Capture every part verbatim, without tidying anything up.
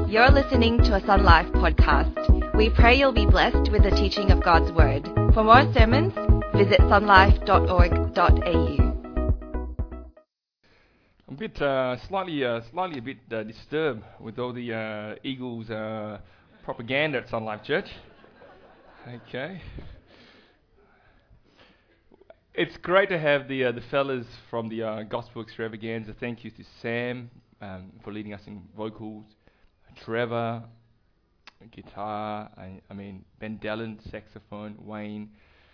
You're listening to a Sun Life podcast. We pray you'll be blessed with the teaching of God's Word. For more sermons, visit sunlife dot org dot a u. I'm a bit, uh, slightly, uh, slightly a bit uh, disturbed with all the uh, Eagles uh, propaganda at Sun Life Church. Okay. It's great to have the uh, the fellas from the uh, Gospel Extravaganza. Thank you to Sam um, for leading us in vocals, Trevor, guitar, I, I mean Ben Dellen, saxophone, Wayne,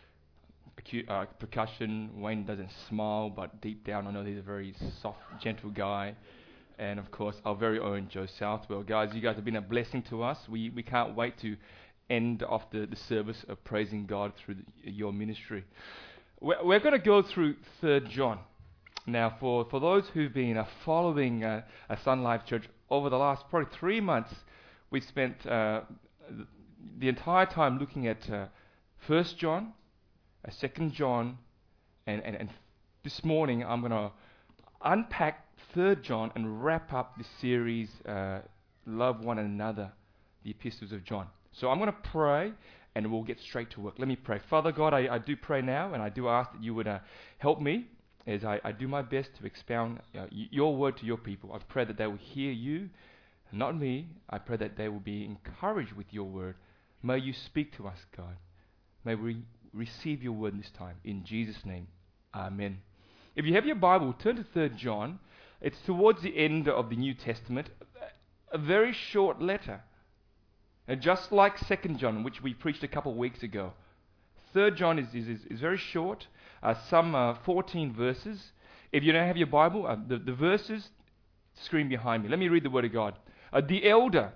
acu- uh, percussion. Wayne doesn't smile, but deep down I know he's a very soft, gentle guy. And of course our very own Joe Southwell. Guys, you guys have been a blessing to us. We we can't wait to end off the, the service of praising God through the, your ministry. We're, we're going to go through Third John. Now, for, for those who've been uh, following uh, a Sun Life Church over the last probably three months, we spent uh, the, the entire time looking at uh, First John, uh, Second John, and, and, and this morning I'm going to unpack Third John and wrap up the series, uh, Love One Another, the Epistles of John. So I'm going to pray, and we'll get straight to work. Let me pray. Father God, I, I do pray now, and I do ask that you would uh, help me as I, I do my best to expound uh, y- your word to your people. I pray that they will hear you, not me. I pray that they will be encouraged with your word. May you speak to us, God. May we receive your word this time. In Jesus' name, amen. If you have your Bible, turn to Third John. It's towards the end of the New Testament, a very short letter. And just like Second John, which we preached a couple of weeks ago, Third John is, is, is very short, uh, some uh, fourteen verses. If you don't have your Bible, uh, the, the verses screen behind me. Let me read the Word of God. Uh, the elder,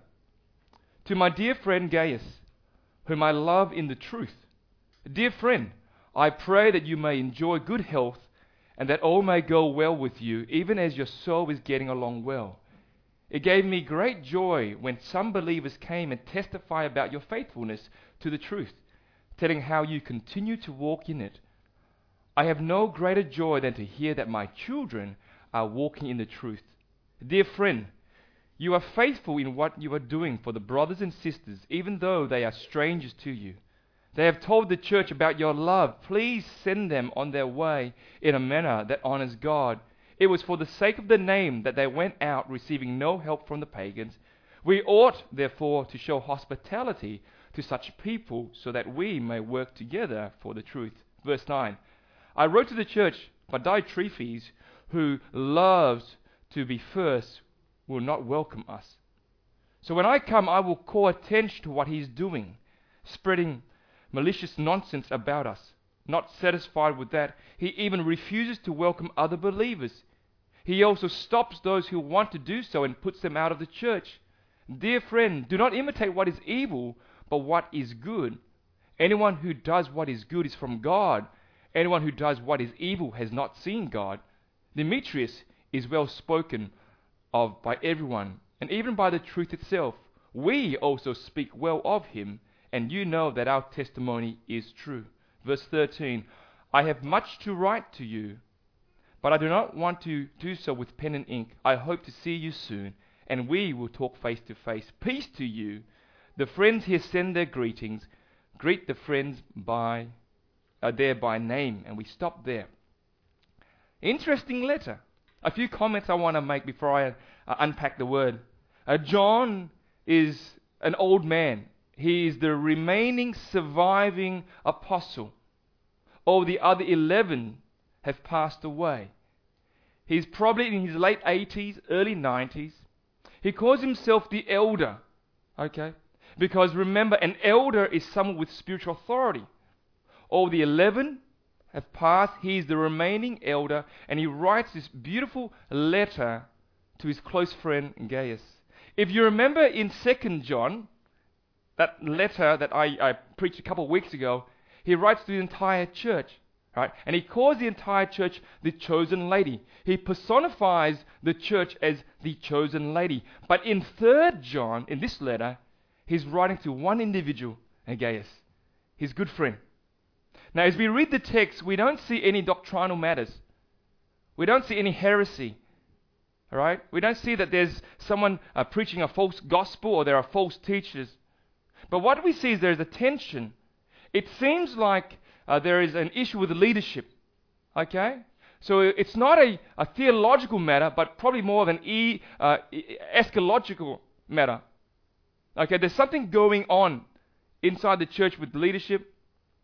to my dear friend Gaius, whom I love in the truth. Dear friend, I pray that you may enjoy good health and that all may go well with you, even as your soul is getting along well. It gave me great joy when some believers came and testified about your faithfulness to the truth, telling how you continue to walk in it. I have no greater joy than to hear that my children are walking in the truth. Dear friend, you are faithful in what you are doing for the brothers and sisters, even though they are strangers to you. They have told the church about your love. Please send them on their way in a manner that honors God. It was for the sake of the name that they went out, receiving no help from the pagans. We ought, therefore, to show hospitality to such people so that we may work together for the truth. Verse nine. I wrote to the church, but Diotrephes, who loves to be first, will not welcome us. So when I come, I will call attention to what he is doing, spreading malicious nonsense about us. Not satisfied with that, he even refuses to welcome other believers. He also stops those who want to do so and puts them out of the church. Dear friend, do not imitate what is evil, but what is good. Anyone who does what is good is from God. Anyone who does what is evil has not seen God. Demetrius is well spoken of by everyone, and even by the truth itself. We also speak well of him, and you know that our testimony is true. Verse thirteen, I have much to write to you, but I do not want to do so with pen and ink. I hope to see you soon, and we will talk face to face. Peace to you. The friends here send their greetings. Greet the friends by uh, there by name, and we stop there. Interesting letter. A few comments I want to make before I uh, unpack the word. Uh, John is an old man. He is the remaining surviving apostle. All the other eleven have passed away. He's probably in his late eighties, early nineties. He calls himself the elder, okay? Because remember, an elder is someone with spiritual authority. All the eleven have passed. He's the remaining elder, and he writes this beautiful letter to his close friend Gaius. If you remember in Second John, that letter that I, I preached a couple of weeks ago, he writes to the entire church. Right? And he calls the entire church the chosen lady. He personifies the church as the chosen lady. But in Third John, in this letter, he's writing to one individual, Gaius, his good friend. Now, as we read the text, we don't see any doctrinal matters. We don't see any heresy. All right? We don't see that there's someone uh, preaching a false gospel or there are false teachers. But what we see is there's a tension. It seems like uh, there is an issue with leadership. Okay? So it's not a, a theological matter, but probably more of an e, uh, eschatological matter. Okay? There's something going on inside the church with leadership.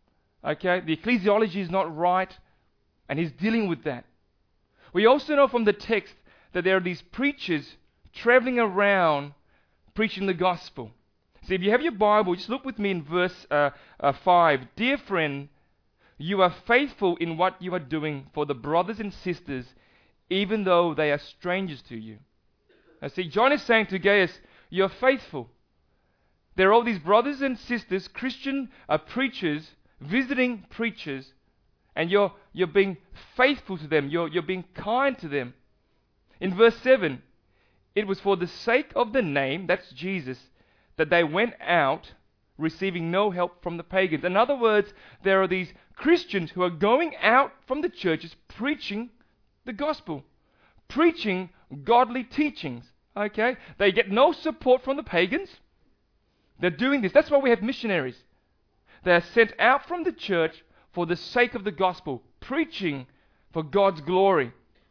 Okay? The ecclesiology is not right, and he's dealing with that. We also know from the text that there are these preachers traveling around preaching the gospel. See, if you have your Bible, just look with me in verse uh, uh, five. Dear friend, you are faithful in what you are doing for the brothers and sisters, even though they are strangers to you. Now see, John is saying to Gaius, you're faithful. There are all these brothers and sisters, Christian uh, preachers, visiting preachers, and you're you're being faithful to them. You're you're being kind to them. In verse seven, it was for the sake of the name, that's Jesus, that they went out receiving no help from the pagans. In other words, there are these Christians who are going out from the churches preaching the gospel, preaching godly teachings. Okay? They get no support from the pagans. They're doing this. That's why we have missionaries. They are sent out from the church for the sake of the gospel, preaching for God's glory.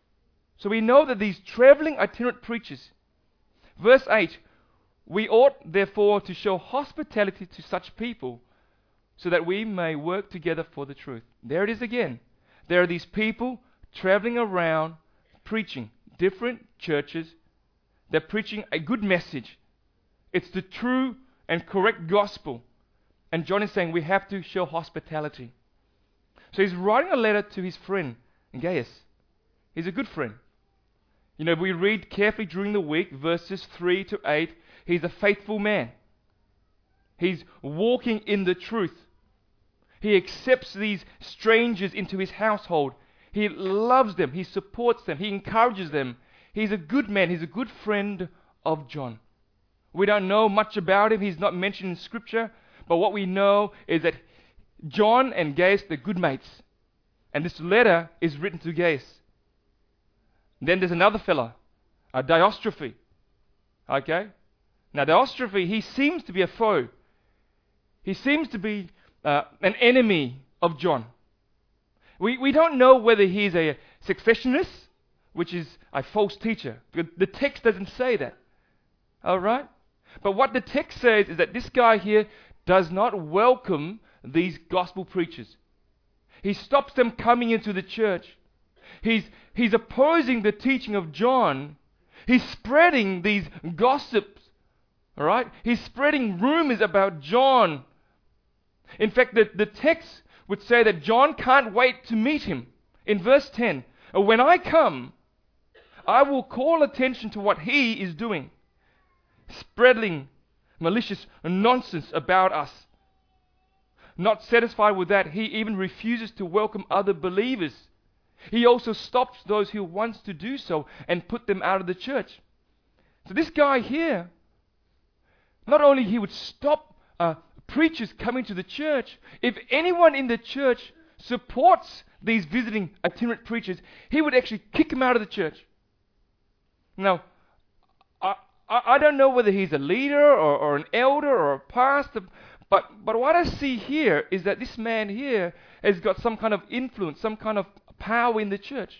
So we know that these traveling itinerant preachers. Verse eight, we ought therefore to show hospitality to such people so that we may work together for the truth. There it is again. There are these people traveling around preaching different churches. They're preaching a good message. It's the true and correct gospel. And John is saying we have to show hospitality. So he's writing a letter to his friend Gaius. He's a good friend. You know, if we read carefully during the week, verses three to eight, he's a faithful man. He's walking in the truth. He accepts these strangers into his household. He loves them. He supports them. He encourages them. He's a good man. He's a good friend of John. We don't know much about him. He's not mentioned in Scripture. But what we know is that John and Gaius, they're good mates. And this letter is written to Gaius. Then there's another fella, a Diotrephes. Okay? Now Diotrephes, he seems to be a foe. He seems to be uh, an enemy of John. We we don't know whether he's a successionist, which is a false teacher. The, the text doesn't say that. Alright? But what the text says is that this guy here does not welcome these gospel preachers. He stops them coming into the church. He's, he's opposing the teaching of John. He's spreading these gossips. All right? He's spreading rumors about John. In fact, the, the text would say that John can't wait to meet him. In verse ten, when I come, I will call attention to what he is doing. Spreading malicious nonsense about us. Not satisfied with that, he even refuses to welcome other believers. He also stops those who wants to do so and put them out of the church. So this guy here, not only he would stop uh, preachers coming to the church, if anyone in the church supports these visiting itinerant preachers, he would actually kick them out of the church. Now, I, I, I don't know whether he's a leader or, or an elder or a pastor, but, but what I see here is that this man here has got some kind of influence, some kind of power in the church.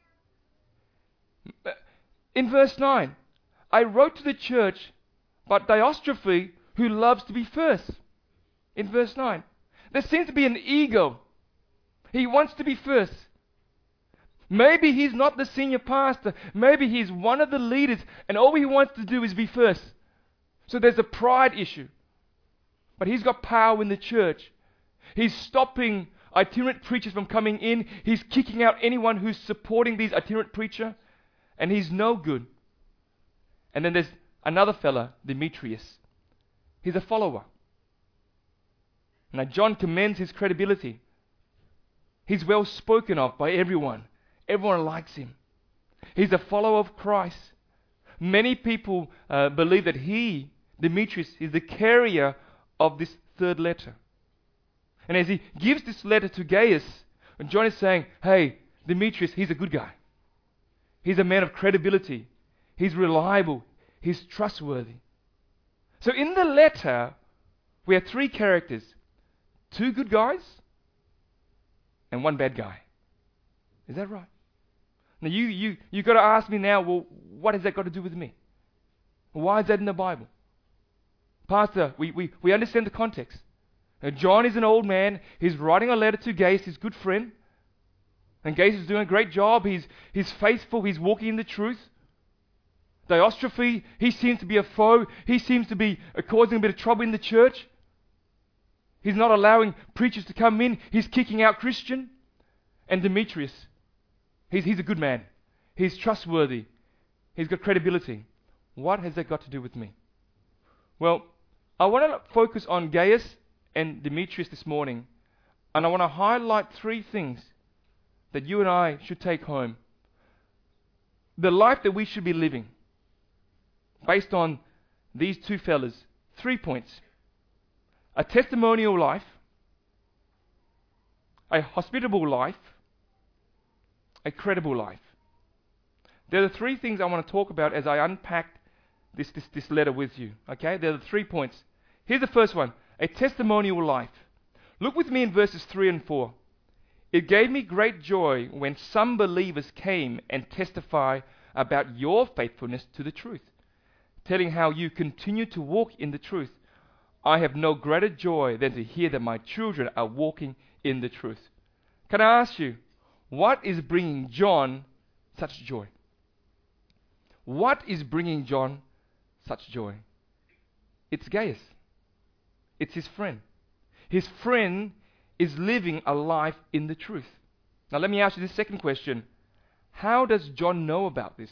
In verse nine, I wrote to the church, but Diotrephes, who loves to be first. In verse nine, there seems to be an ego. He wants to be first. Maybe he's not the senior pastor. Maybe he's one of the leaders, and all he wants to do is be first. So there's a pride issue. But he's got power in the church. He's stopping itinerant preachers from coming in. He's kicking out anyone who's supporting these itinerant preacher, and he's no good. And then there's another fella, Demetrius. He's a follower. Now John commends his credibility. He's well spoken of by everyone. Everyone likes him. He's a follower of Christ. Many people uh, believe that he, Demetrius, is the carrier of this third letter. And as he gives this letter to Gaius, John is saying, hey, Demetrius, he's a good guy. He's a man of credibility. He's reliable. He's trustworthy. So in the letter, we have three characters. Two good guys and one bad guy. Is that right? Now you, you, you've got to ask me now, well, what has that got to do with me? Why is that in the Bible? Pastor, we, we, we understand the context. Now, John is an old man. He's writing a letter to Gaius, his good friend. And Gaius is doing a great job. He's, he's faithful. He's walking in the truth. Diotrephes, he seems to be a foe. He seems to be uh, causing a bit of trouble in the church. He's not allowing preachers to come in. He's kicking out Christian. And Demetrius, he's, he's a good man. He's trustworthy. He's got credibility. What has that got to do with me? Well, I want to focus on Gaius and Demetrius this morning. And I want to highlight three things that you and I should take home. The life that we should be living. Based on these two fellas. Three points. A testimonial life. A hospitable life. A credible life. They're the three things I want to talk about as I unpack this, this, this letter with you. Okay? They're the three points. Here's the first one. A testimonial life. Look with me in verses three and four. It gave me great joy when some believers came and testified about your faithfulness to the truth, telling how you continue to walk in the truth. I have no greater joy than to hear that my children are walking in the truth. Can I ask you, what is bringing John such joy? What is bringing John such joy? It's Gaius. It's his friend. His friend is living a life in the truth. Now let me ask you this second question. How does John know about this?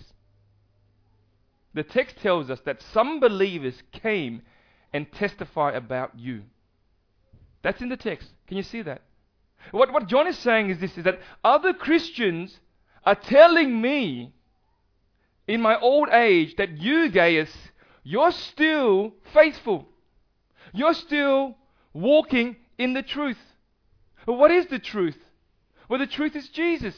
The text tells us that some believers came and testified about you. That's in the text. Can you see that? What, what John is saying is this, is that other Christians are telling me in my old age that you, Gaius, you're still faithful. You're still walking in the truth. But what is the truth? Well, the truth is Jesus.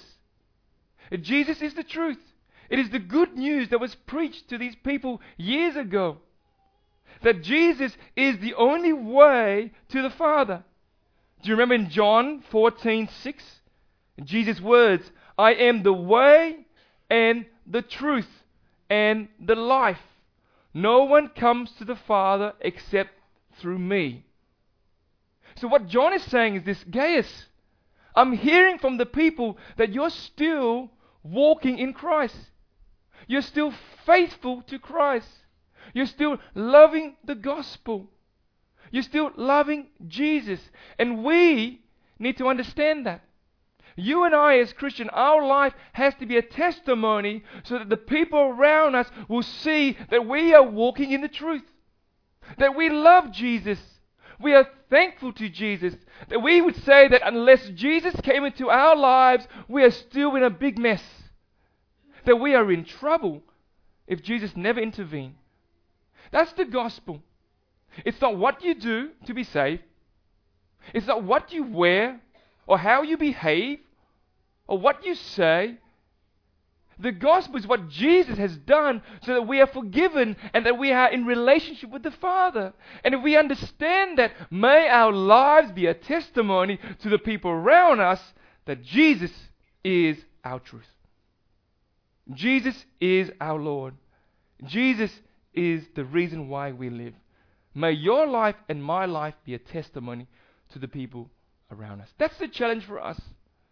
Jesus is the truth. It is the good news that was preached to these people years ago. That Jesus is the only way to the Father. Do you remember in John fourteen six? Jesus' words, I am the way and the truth and the life. No one comes to the Father except through me. So what John is saying is this, Gaius, I'm hearing from the people that you're still walking in Christ. You're still faithful to Christ. You're still loving the gospel. You're still loving Jesus. And we need to understand that. You and I as Christians, our life has to be a testimony so that the people around us will see that we are walking in the truth. That we love Jesus. We are thankful to Jesus. That we would say that unless Jesus came into our lives, we are still in a big mess. That we are in trouble if Jesus never intervened. That's the gospel. It's not what you do to be saved. It's not what you wear or how you behave or what you say. The gospel is what Jesus has done so that we are forgiven and that we are in relationship with the Father. And if we understand that, may our lives be a testimony to the people around us that Jesus is our truth. Jesus is our Lord. Jesus is the reason why we live. May your life and my life be a testimony to the people around us. That's the challenge for us.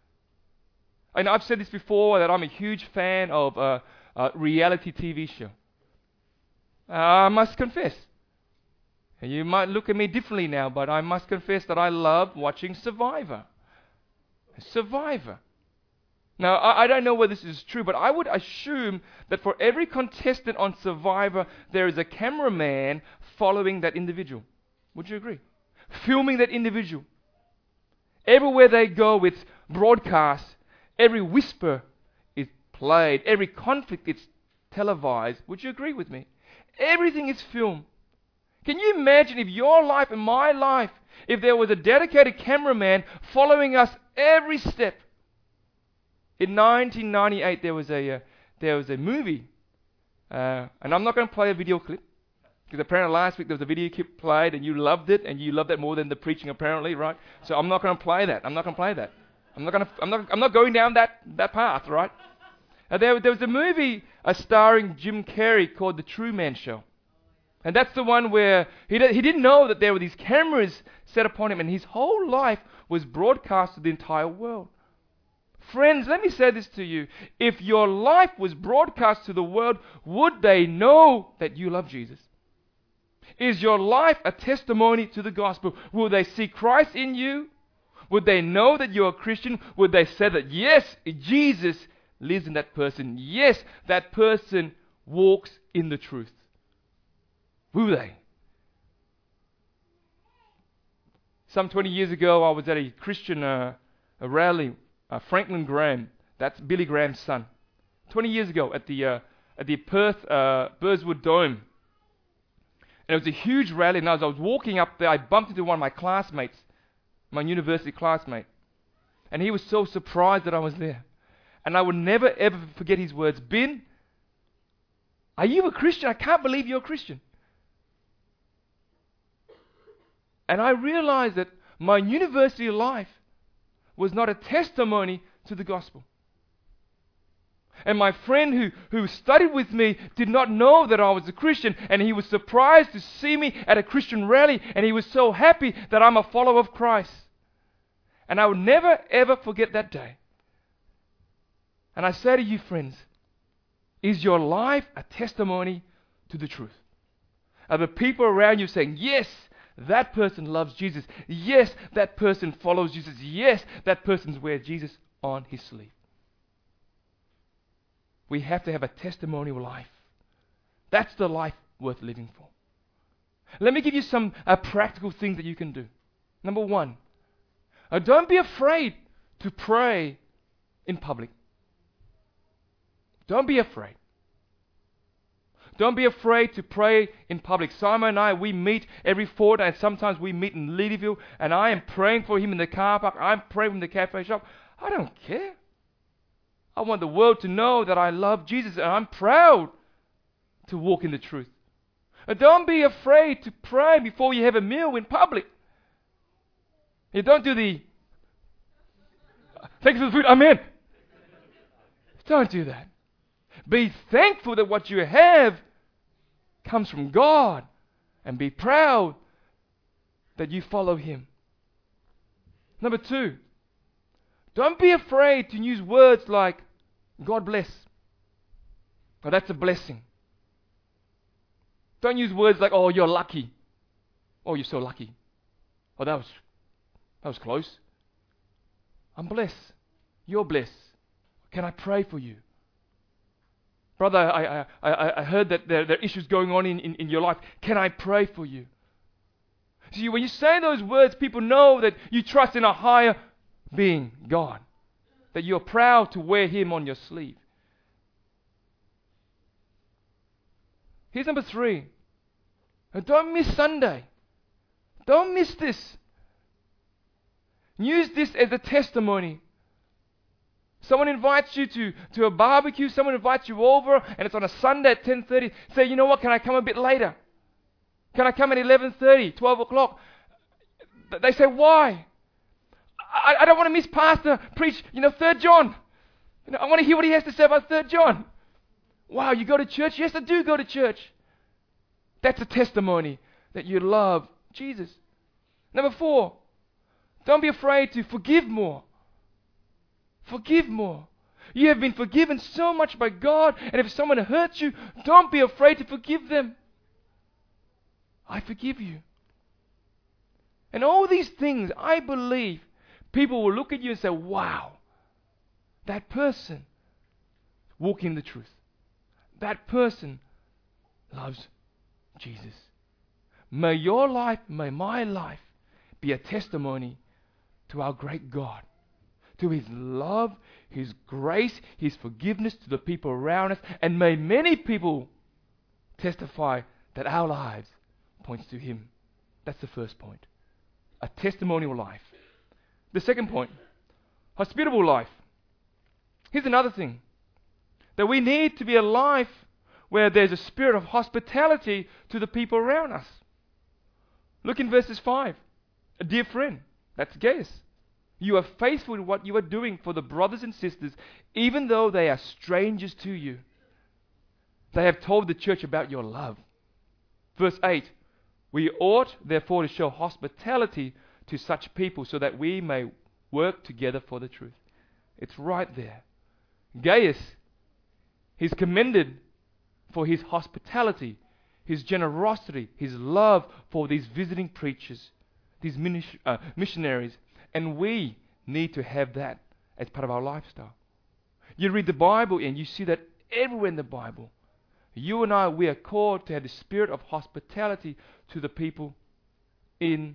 And I've said this before, that I'm a huge fan of a, a reality T V show. Uh, I must confess. You might look at me differently now, but I must confess that I love watching Survivor. Survivor. Now, I, I don't know whether this is true, but I would assume that for every contestant on Survivor, there is a cameraman following that individual. Would you agree? Filming that individual. Everywhere they go, it's broadcast. Every whisper is played. Every conflict is televised. Would you agree with me? Everything is filmed. Can you imagine if your life and my life, if there was a dedicated cameraman following us every step? In nineteen ninety-eight, there was a uh, there was a movie Uh, and I'm not going to play a video clip, because apparently last week there was a video clip played and you loved it, and you loved it more than the preaching apparently, right? So I'm not going to play that. I'm not going to play that. I'm not going to. I'm not. I'm not going down that that path, right? Uh, there, there was a movie uh, starring Jim Carrey called The Truman Show, and that's the one where he di- he didn't know that there were these cameras set upon him, and his whole life was broadcast to the entire world. Friends, let me say this to you. If your life was broadcast to the world, would they know that you love Jesus? Is your life a testimony to the gospel? Will they see Christ in you? Would they know that you're a Christian? Would they say that, yes, Jesus lives in that person. Yes, that person walks in the truth. Will they? Some twenty years ago, I was at a Christian uh, a rally. Uh, Franklin Graham, that's Billy Graham's son. twenty years ago at the uh, at the Perth uh, Burswood Dome. And it was a huge rally, and as I was walking up there, I bumped into one of my classmates, my university classmate. And he was so surprised that I was there. And I would never ever forget his words. Ben, are you a Christian? I can't believe you're a Christian. And I realized that my university life was not a testimony to the gospel. And my friend who, who studied with me did not know that I was a Christian, and he was surprised to see me at a Christian rally, and he was so happy that I'm a follower of Christ. And I will never ever forget that day. And I say to you, friends, is your life a testimony to the truth? Are the people around you saying, yes, that person loves Jesus. Yes, that person follows Jesus. Yes, that person's wears Jesus on his sleeve. We have to have a testimonial life. That's the life worth living for. Let me give you some uh, practical things that you can do. Number one, uh, don't be afraid to pray in public. Don't be afraid. Don't be afraid to pray in public. Simon and I, we meet every fortnight, and sometimes we meet in Leadyville, and I am praying for him in the car park. I'm praying in the cafe shop. I don't care. I want the world to know that I love Jesus, and I'm proud to walk in the truth. And don't be afraid to pray before you have a meal in public. You don't do the, thanks for the food, amen. Don't do that. Be thankful that what you have comes from God, and be proud that you follow Him. Number two, don't be afraid to use words like God bless. Oh, that's a blessing. Don't use words like, oh, you're lucky. Oh, you're so lucky. Oh, that was that was close. I'm blessed. You're blessed. Can I pray for you? Brother, I, I, I, I heard that there, there are issues going on in, in, in your life. Can I pray for you? See, when you say those words, people know that you trust in a higher being, God. That you're proud to wear Him on your sleeve. Here's number three. And don't miss Sunday. Don't miss this. Use this as a testimony. Someone invites you to, to a barbecue, someone invites you over, and it's on a Sunday at ten thirty. Say, you know what, can I come a bit later? Can I come at eleven thirty, twelve o'clock? They say, why? I, I don't want to miss Pastor preach, you know, Third John. You know, I want to hear what he has to say about Third John. Wow, you go to church? Yes, I do go to church. That's a testimony that you love Jesus. Number four, don't be afraid to forgive more. Forgive more. You have been forgiven so much by God, and if someone hurts you, don't be afraid to forgive them. I forgive you. And all these things, I believe, people will look at you and say, wow, that person walking the truth. That person loves Jesus. May your life, may my life be a testimony to our great God, to His love, His grace, His forgiveness to the people around us, and may many people testify that our lives points to Him. That's the first point. A testimonial life. The second point, hospitable life. Here's another thing. That we need to be a life where there's a spirit of hospitality to the people around us. Look in verses five. A dear friend, that's Gaius. You are faithful in what you are doing for the brothers and sisters, even though they are strangers to you. They have told the church about your love. Verse eight. We ought, therefore, to show hospitality to such people so that we may work together for the truth. It's right there. Gaius, he's commended for his hospitality, his generosity, his love for these visiting preachers, these minis- uh, missionaries. And we need to have that as part of our lifestyle. You read the Bible and you see that everywhere in the Bible. You and I, we are called to have the spirit of hospitality to the people in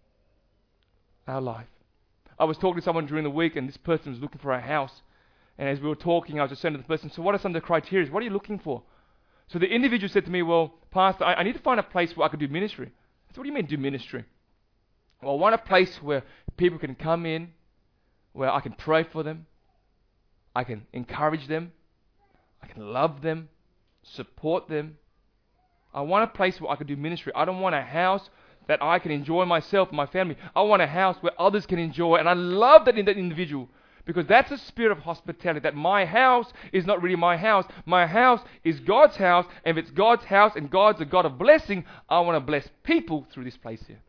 our life. I was talking to someone during the week, and this person was looking for a house. And as we were talking, I was just saying to the person, so what are some of the criteria? What are you looking for? So the individual said to me, well, Pastor, I, I need to find a place where I could do ministry. I said, what do you mean do ministry? Well, I want a place where people can come in, where I can pray for them, I can encourage them, I can love them, support them. I want a place where I can do ministry. I don't want a house that I can enjoy myself and my family. I want a house where others can enjoy. And I love that in that individual, because that's a spirit of hospitality, that my house is not really my house. My house is God's house. And if it's God's house and God's a God of blessing, I want to bless people through this place here.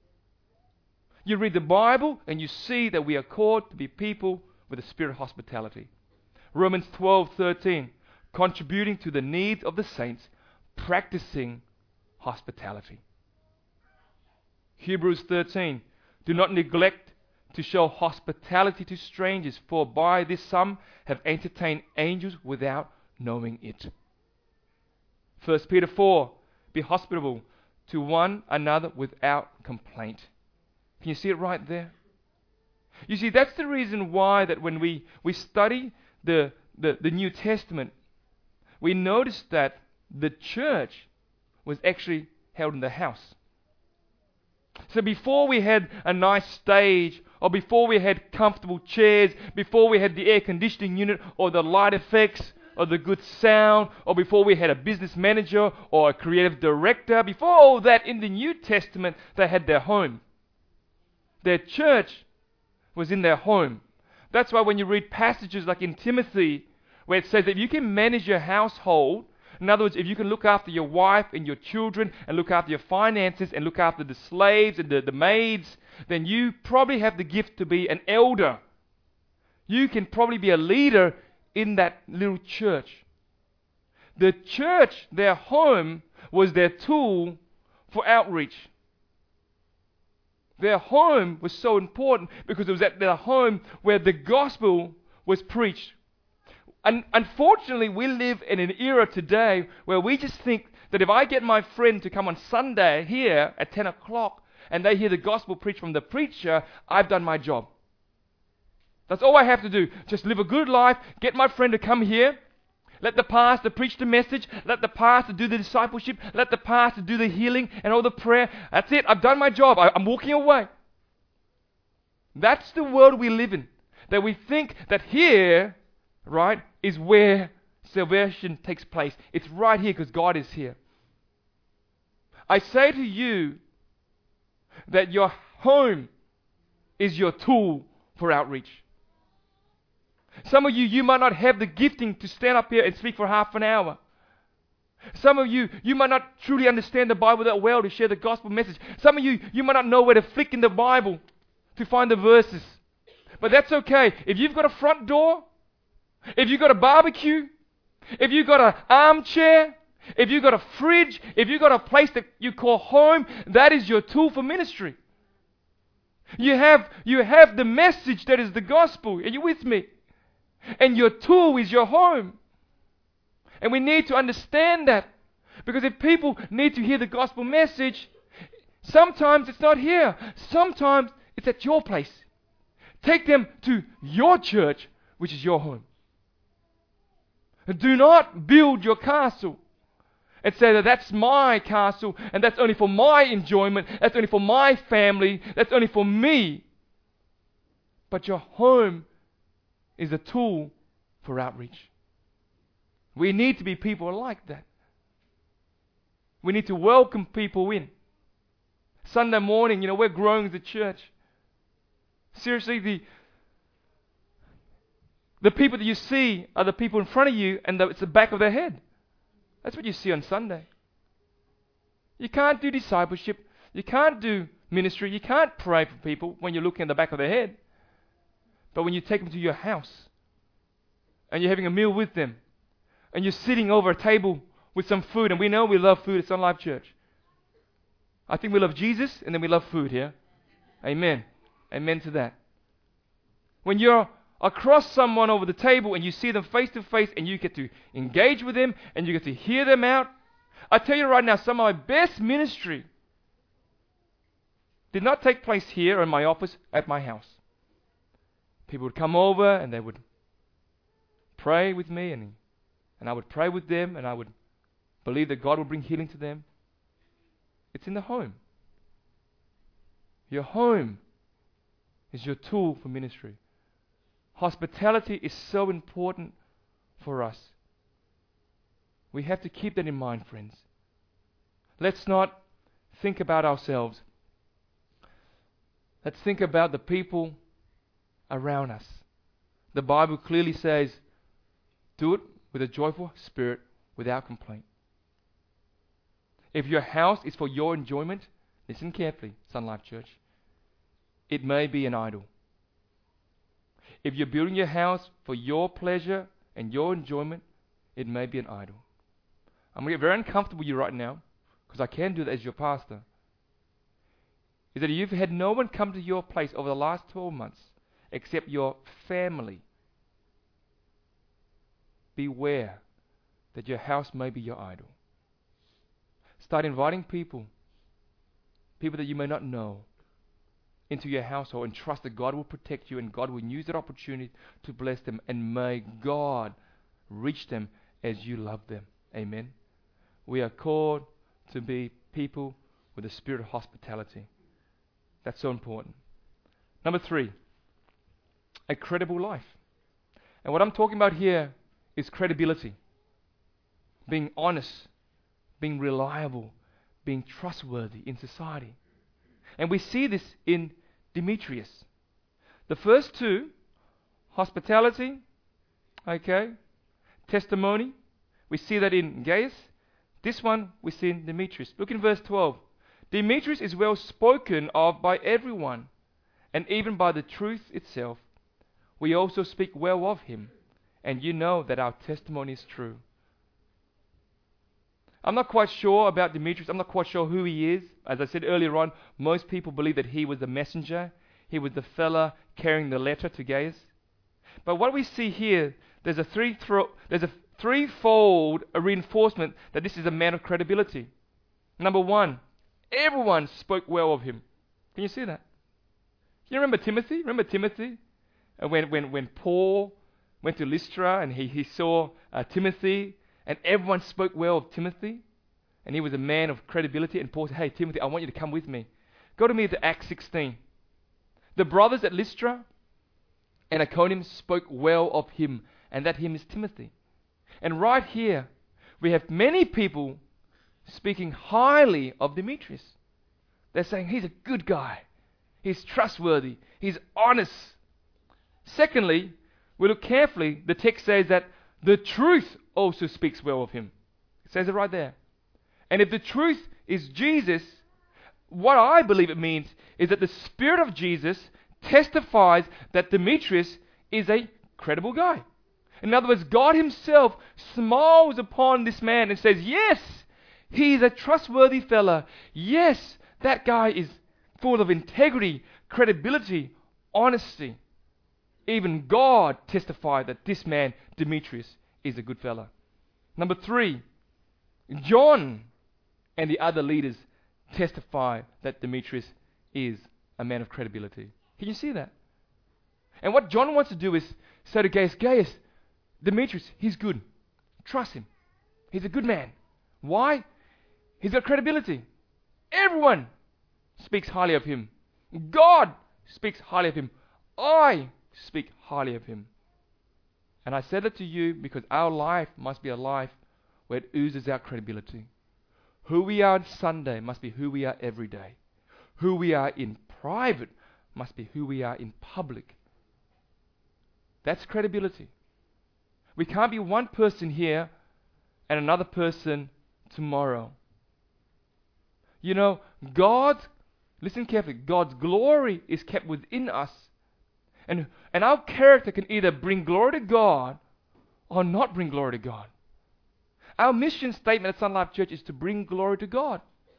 You read the Bible and you see that we are called to be people with a spirit of hospitality. Romans twelve thirteen. Contributing to the needs of the saints, practicing hospitality. Hebrews thirteen. Do not neglect to show hospitality to strangers, for by this some have entertained angels without knowing it. First Peter four. Be hospitable to one another without complaint. Can you see it right there? You see, that's the reason why that when we, we study the, the, the New Testament, we notice that the church was actually held in the house. So before we had a nice stage, or before we had comfortable chairs, before we had the air conditioning unit, or the light effects, or the good sound, or before we had a business manager, or a creative director, before all that, in the New Testament, they had their home. Their church was in their home. That's why when you read passages like in Timothy, where it says that if you can manage your household, in other words, if you can look after your wife and your children and look after your finances and look after the slaves and the, the maids, then you probably have the gift to be an elder. You can probably be a leader in that little church. The church, their home, was their tool for outreach. Their home was so important because it was at their home where the gospel was preached. And unfortunately, we live in an era today where we just think that if I get my friend to come on Sunday here at ten o'clock and they hear the gospel preached from the preacher, I've done my job. That's all I have to do. Just live a good life, get my friend to come here, let the pastor preach the message, let the pastor do the discipleship, let the pastor do the healing and all the prayer. That's it. I've done my job. I, I'm walking away. That's the world we live in. That we think that here, right, is where salvation takes place. It's right here because God is here. I say to you that your home is your tool for outreach. Some of you, you might not have the gifting to stand up here and speak for half an hour. Some of you, you might not truly understand the Bible that well to share the gospel message. Some of you, you might not know where to flick in the Bible to find the verses. But that's okay. If you've got a front door, if you've got a barbecue, if you've got an armchair, if you've got a fridge, if you've got a place that you call home, that is your tool for ministry. You have, you have the message that is the gospel. Are you with me? And your tool is your home. And we need to understand that. Because if people need to hear the gospel message, sometimes it's not here. Sometimes it's at your place. Take them to your church, which is your home. Do not build your castle and say that that's my castle and that's only for my enjoyment, that's only for my family, that's only for me. But your home is a tool for outreach. We need to be people like that. We need to welcome people in. Sunday morning, you know, we're growing as a church. Seriously, the the people that you see are the people in front of you, and the, it's the back of their head. That's what you see on Sunday. You can't do discipleship. You can't do ministry. You can't pray for people when you're looking at the back of their head. But when you take them to your house, and you're having a meal with them, and you're sitting over a table with some food, and we know we love food at Sun Life Church. I think we love Jesus, and then we love food here. Amen. Amen to that. When you're across someone over the table and you see them face to face and you get to engage with them and you get to hear them out, I tell you right now, some of my best ministry did not take place here in my office at my house. People would come over and they would pray with me, and, and I would pray with them, and I would believe that God would bring healing to them. It's in the home. Your home is your tool for ministry. Hospitality is so important for us. We have to keep that in mind, friends. Let's not think about ourselves. Let's think about the people around us. The Bible clearly says, do it with a joyful spirit, without complaint. If your house is for your enjoyment, listen carefully, Sun Life Church, it may be an idol. If you're building your house for your pleasure and your enjoyment, it may be an idol. I'm going to get very uncomfortable with you right now, because I can do that as your pastor. Is that you've had no one come to your place over the last twelve months except your family. Beware that your house may be your idol. Start inviting people, people that you may not know, into your household, and trust that God will protect you and God will use that opportunity to bless them, and may God reach them as you love them. Amen. We are called to be people with a spirit of hospitality. That's so important. Number three, a credible life. And what I'm talking about here is credibility. Being honest, being reliable, being trustworthy in society. And we see this in Demetrius. The first two, hospitality, okay, testimony, we see that in Gaius. This one we see in Demetrius. Look in verse twelve. Demetrius is well spoken of by everyone, and even by the truth itself. We also speak well of him, and you know that our testimony is true. I'm not quite sure about Demetrius. I'm not quite sure who he is. As I said earlier on, most people believe that he was the messenger. He was the fella carrying the letter to Gaius. But what we see here, there's a three thro- there's a threefold a reinforcement that this is a man of credibility. Number one, everyone spoke well of him. Can you see that? You remember Timothy? Remember Timothy? Uh, when when when Paul went to Lystra and he, he saw uh, Timothy, and everyone spoke well of Timothy, and he was a man of credibility, and Paul said, hey Timothy, I want you to come with me. Go to me to Acts sixteen. The brothers at Lystra and Iconium spoke well of him, and that him is Timothy. And right here, we have many people speaking highly of Demetrius. They're saying he's a good guy, he's trustworthy, he's honest. Secondly, we look carefully, the text says that the truth also speaks well of him. It says it right there. And if the truth is Jesus, what I believe it means is that the Spirit of Jesus testifies that Demetrius is a credible guy. In other words, God himself smiles upon this man and says, yes, he's a trustworthy fella. Yes, that guy is full of integrity, credibility, honesty. Even God testified that this man, Demetrius, is a good fella. Number three, John and the other leaders testify that Demetrius is a man of credibility. Can you see that? And what John wants to do is say to Gaius, Gaius, Demetrius, he's good. Trust him. He's a good man. Why? He's got credibility. Everyone speaks highly of him. God speaks highly of him. I speak highly of him. And I said it to you because our life must be a life where it oozes out credibility. Who we are on Sunday must be who we are every day. Who we are in private must be who we are in public. That's credibility. We can't be one person here and another person tomorrow. You know, God, listen carefully, God's glory is kept within us. And, and our character can either bring glory to God or not bring glory to God. Our mission statement at Sun Life Church is to bring glory to God.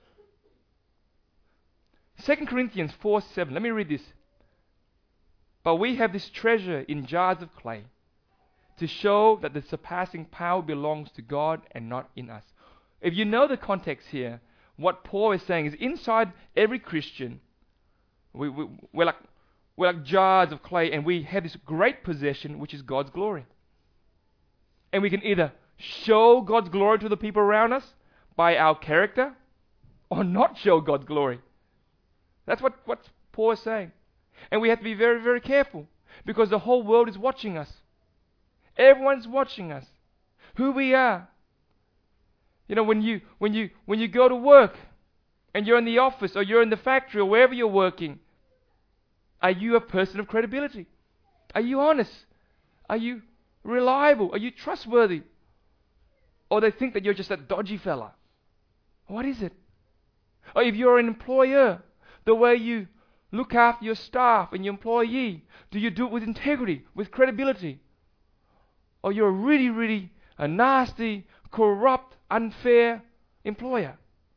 Second Corinthians four seven. Let me read this. But we have this treasure in jars of clay to show that the surpassing power belongs to God and not in us. If you know the context here, what Paul is saying is inside every Christian, we, we, we're, like, we're like jars of clay, and we have this great possession, which is God's glory. And we can either show God's glory to the people around us by our character or not show God's glory. That's what, what Paul is saying. And we have to be very, very careful because the whole world is watching us. Everyone's watching us. Who we are. You know, when you when you when you go to work and you're in the office or you're in the factory or wherever you're working, are you a person of credibility? Are you honest? Are you reliable? Are you trustworthy? Or they think that you're just a dodgy fella. What is it? Or if you're an employer, the way you look after your staff and your employee, do you do it with integrity, with credibility? Or you're a really, really a nasty, corrupt, unfair employer?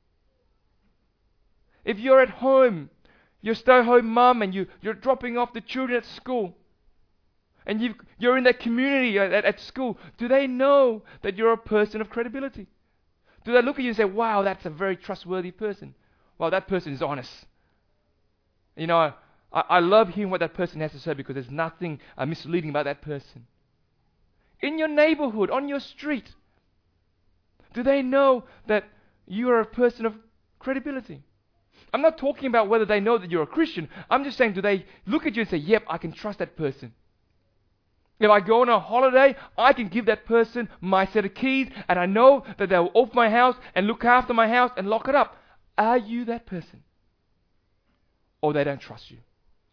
If you're at home, you're a stay-at-home mum and you, you're dropping off the children at school, and you've, you're in that community at, at, at school, do they know that you're a person of credibility? Do they look at you and say, wow, that's a very trustworthy person? Well, that person is honest. You know, I, I love hearing what that person has to say because there's nothing uh, misleading about that person. In your neighborhood, on your street, do they know that you are a person of credibility? I'm not talking about whether they know that you're a Christian. I'm just saying, do they look at you and say, yep, I can trust that person? If I go on a holiday, I can give that person my set of keys and I know that they will open my house and look after my house and lock it up. Are you that person? Or they don't trust you?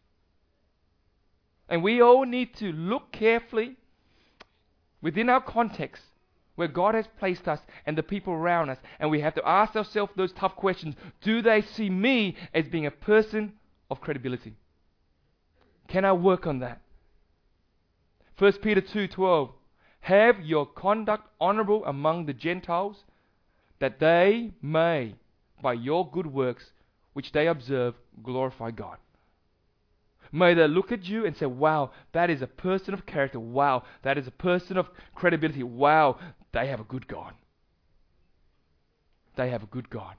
And we all need to look carefully within our context where God has placed us and the people around us, and we have to ask ourselves those tough questions. Do they see me as being a person of credibility? Can I work on that? First Peter two twelve. Have your conduct honorable among the Gentiles, that they may, by your good works, which they observe, glorify God. May they look at you and say, wow, that is a person of character. Wow, that is a person of credibility. Wow, they have a good God. They have a good God.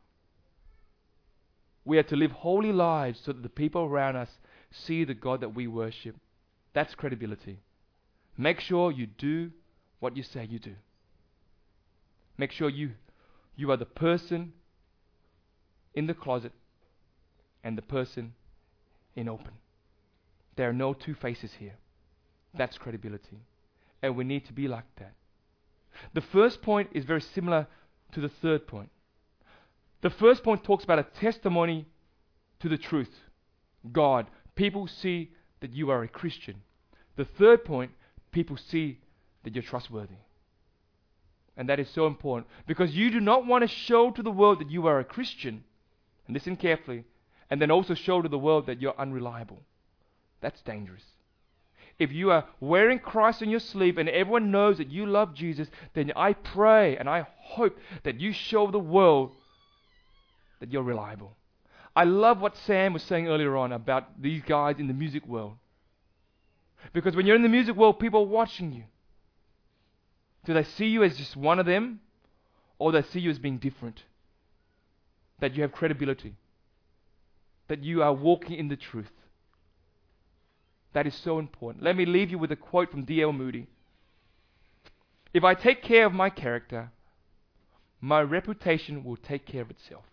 We are to live holy lives so that the people around us see the God that we worship. That's credibility. Make sure you do what you say you do. Make sure you, you are the person in the closet and the person in open. There are no two faces here. That's credibility. And we need to be like that. The first point is very similar to the third point. The first point talks about a testimony to the truth. God. People see that you are a Christian. The third point, people see that you're trustworthy. And that is so important. Because you do not want to show to the world that you are a Christian. And listen carefully. And then also show to the world that you're unreliable. That's dangerous. If you are wearing Christ on your sleeve and everyone knows that you love Jesus, then I pray and I hope that you show the world that you're reliable. I love what Sam was saying earlier on about these guys in the music world. Because when you're in the music world, people are watching you. Do they see you as just one of them? Or do they see you as being different? That you have credibility. That you are walking in the truth. That is so important. Let me leave you with a quote from D L Moody. If I take care of my character, my reputation will take care of itself.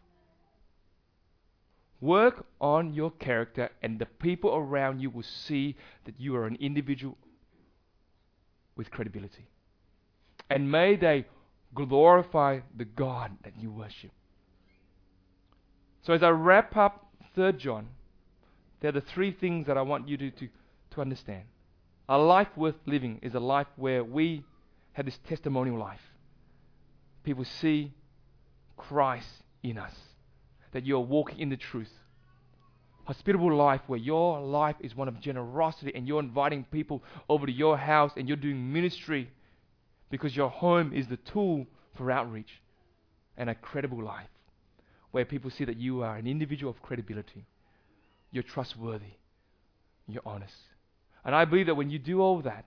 Work on your character and the people around you will see that you are an individual with credibility. And may they glorify the God that you worship. So as I wrap up Third John, there are the three things that I want you to, to, to understand. A life worth living is a life where we have this testimonial life. People see Christ in us, that you're walking in the truth. Hospitable life where your life is one of generosity and you're inviting people over to your house and you're doing ministry because your home is the tool for outreach. And a credible life where people see that you are an individual of credibility. You're trustworthy. You're honest. And I believe that when you do all that,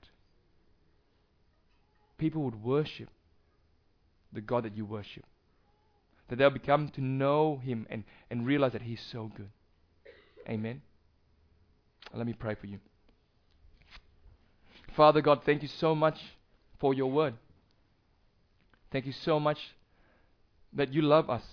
people would worship the God that you worship. That they'll become to know Him and, and realize that He's so good. Amen. Let me pray for you. Father God, thank you so much for your word. Thank you so much that you love us.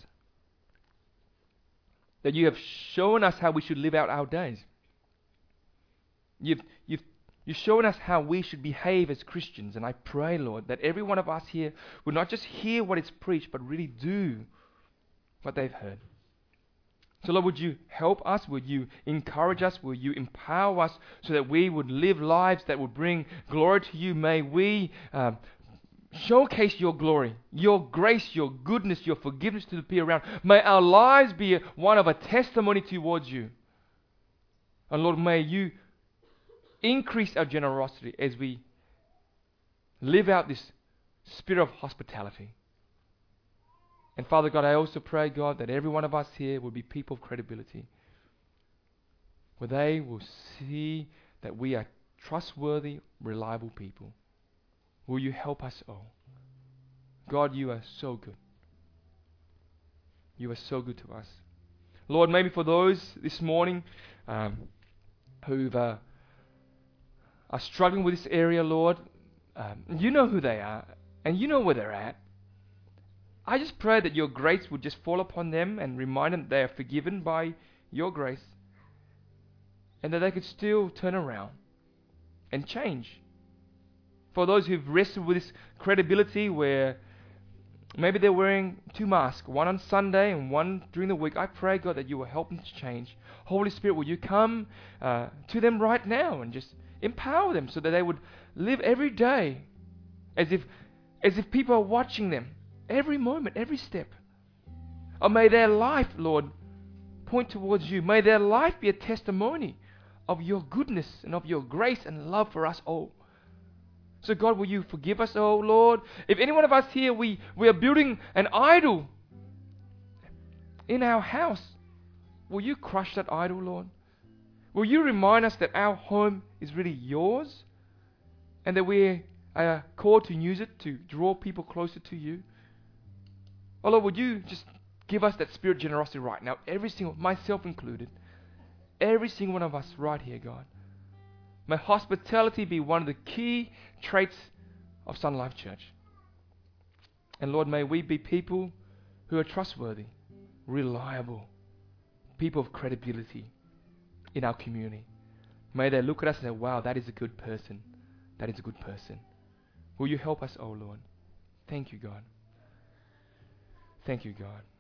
That you have shown us how we should live out our days. You've, you've, you've shown us how we should behave as Christians. And I pray, Lord, that every one of us here would not just hear what is preached, but really do what they've heard. So Lord, would you help us? Would you encourage us? Would you empower us so that we would live lives that would bring glory to you? May we um, showcase your glory, your grace, your goodness, your forgiveness to the people around. May our lives be a, one of a testimony towards you. And Lord, may you increase our generosity as we live out this spirit of hospitality. And Father God, I also pray, God, that every one of us here will be people of credibility, where they will see that we are trustworthy, reliable people. Will you help us all? God, you are so good. You are so good to us. Lord, maybe for those this morning um, who uh, are struggling with this area, Lord, um, you know who they are, and you know where they're at. I just pray that your grace would just fall upon them and remind them that they are forgiven by your grace, and that they could still turn around and change. For those who've wrestled with this credibility where maybe they're wearing two masks, one on Sunday and one during the week, I pray, God, that you will help them to change. Holy Spirit, will you come uh, to them right now and just empower them so that they would live every day as if, as if people are watching them. Every moment, every step. Or may their life, Lord, point towards you. May their life be a testimony of your goodness and of your grace and love for us all. So God, will you forgive us, oh Lord? If any one of us here, we, we are building an idol in our house, will you crush that idol, Lord? Will you remind us that our home is really yours and that we are called to use it to draw people closer to you? Oh Lord, would you just give us that spirit of generosity right now, every single, myself included, every single one of us right here, God. May hospitality be one of the key traits of Sun Life Church. And Lord, may we be people who are trustworthy, reliable, people of credibility in our community. May they look at us and say, wow, that is a good person. That is a good person. Will you help us, oh Lord? Thank you, God. Thank you, God.